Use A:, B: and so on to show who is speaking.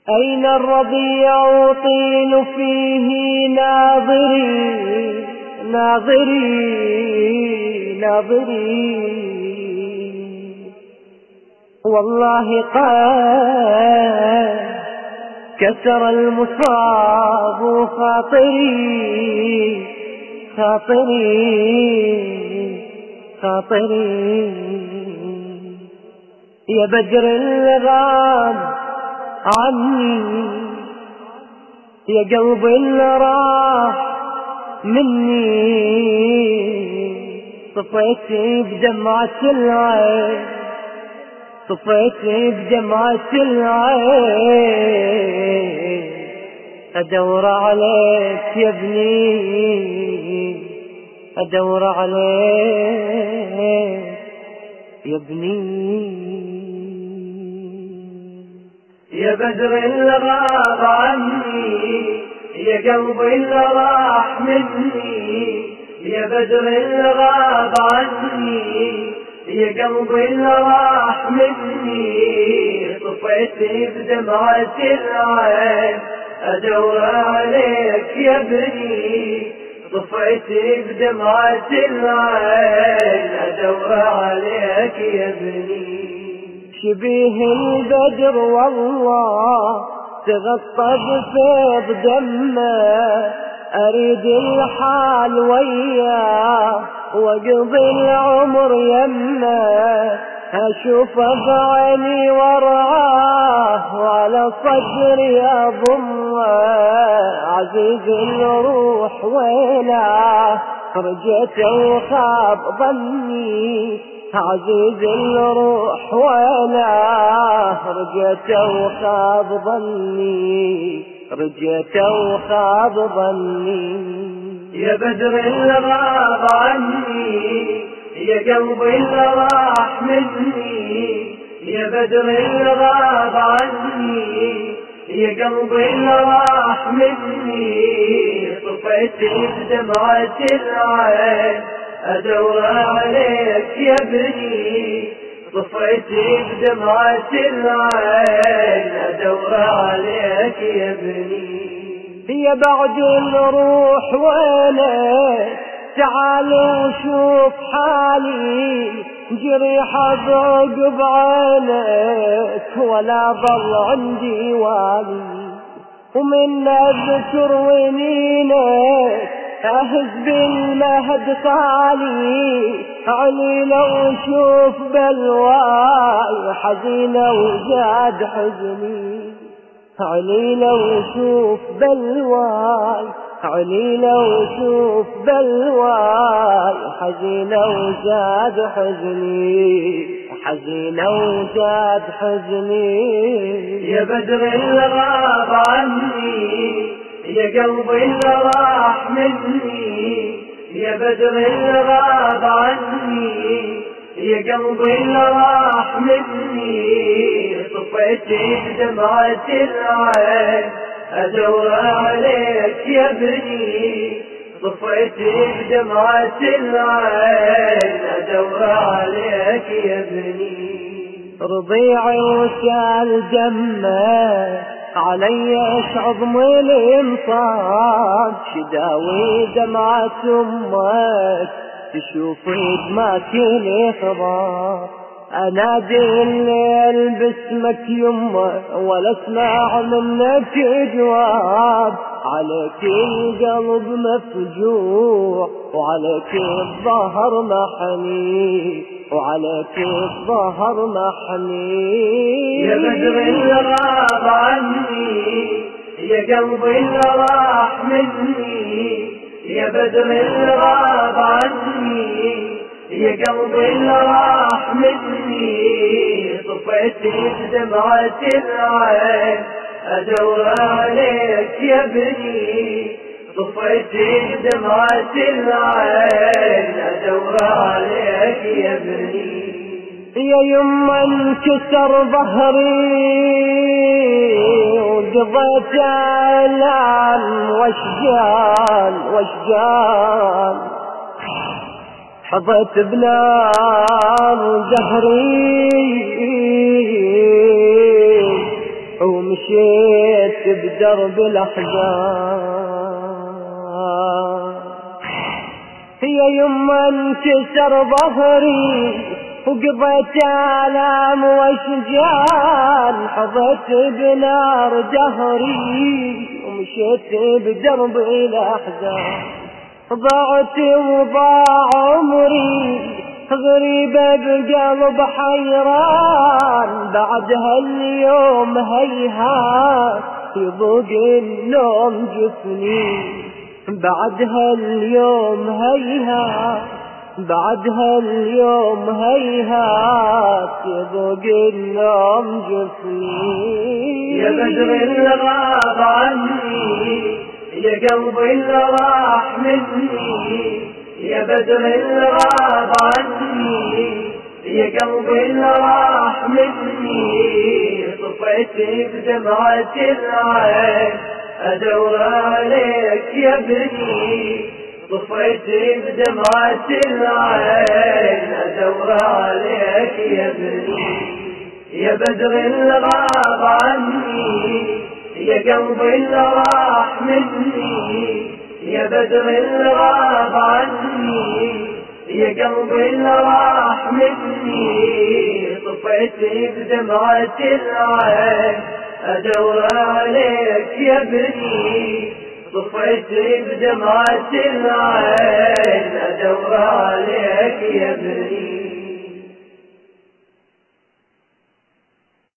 A: أين الربيع طين فيه ناظري ناظري ناظري، والله قد كسر المصاب خاطري خاطري خاطري. يا بدر الغاب عني، يا قلب اللي راح مني، طفيتي بدمعة العين، طفيتي بدمعة العين، أدور عليك يا ابني، أدور عليك يا ابني.
B: يا بدر اللي غاب عني، يا قلبي اللي راح مني، يا بدر اللي غاب عني، يا قلبي اللي راح مني، طفيتي بدمعة العين، أدور عليك يا ابني، طفيتي بدمعة العين، أدور عليك يا ابني.
A: شبيه البدر والله تغطى بفيض دمه، أريد الحال وياه وأقضي العمر يمه، أشوفه بعيني وارعاه وعلى صدري أضمه، عزيز الروح ويناه رجيت وخاب ظني، عزيز الروح ويناه رجيت وخاب ظني، رجيت وخاب ظني.
B: يا بدر اللي غاب عني، يا قلبي اللي راح مني، يا بدر اللي غاب عني، يا قلبي اللي راح مني، طفيتي بدمعة العين، أدور عليك يا ابني، طفيتي بدمعة العين، أدور عليك يا ابني.
A: يا بعد الروح وينك تعال وشوف حالي، جريحة بعقب عينك ولا ظل عندي والي، ومن أذكر ونينك أهز بالمهد خالي، علي لو شوف بلواي حزينة وزاد حزني، علي لو شوف بلواي، علي لو شوف بلواي حزينة وزاد حزني، حزينة وزاد حزني.
B: يا بدر اللي غاب عني، يا قلبي اللي راح مني، يا بدر اللي غاب عني، يا قلبي اللي راح مني، طفيتي بدمعة العين، أدور عليك يا ابني، طفيتي بدمعة العين، أدور عليك يا ابني.
A: رضيعي وسال دمه علي عظم الانصاب، شداوي دمعة امك تشوفي دمك الإخبار، أنادي الليل باسمك يمه ولا اسمع منك جواب، عليك القلب مفجوع وعليك الظهر محني، وعليك الظهر محني.
B: يا بدر اللي غاب عني، يا قلبي اللي راح مني، يا بدر اللي غاب عني، يا قلبي اللي راح مني، طفيتي بدمعة العين، أدور عليك يا ابني، طفيتي بدمعة العين، أدور عليك يا ابني.
A: يا يما انكسر ظهري وقضيت آلام واشجان واشجان، حظيت بنار زهري ومشيت بدرب الأحزان. يا يما انكسر ظهري وقضيت آلام واشجان، حظيت بنار دهري ومشيت بدرب الأحزان. ضاعت وضاع عمري غريبة بقلب حيران، بعد هاليوم هيهات يضوق النوم جفني، بعد هاليوم هيهات، بعد هاليوم هيهات يضوق النوم جفني.
B: يا بدر اللي غاب عني، يا قلبي اللي راح مني، يا بدر اللي غاب عني، يا قلبي اللي راح مني. طفيت بدمعة العين أدور عليك يا ابني، طفيت بدمعة العين أدور عليك يا ابني. يا بدر اللي غاب عني، يا قلبي اللي راح مني، يا بدر اللي غاب عني، يا قلبي اللي راح مني. طفيت بدمعة العين أدور عليك يا ابني، طفيت بدمعة العين أدور عليك يا ابني.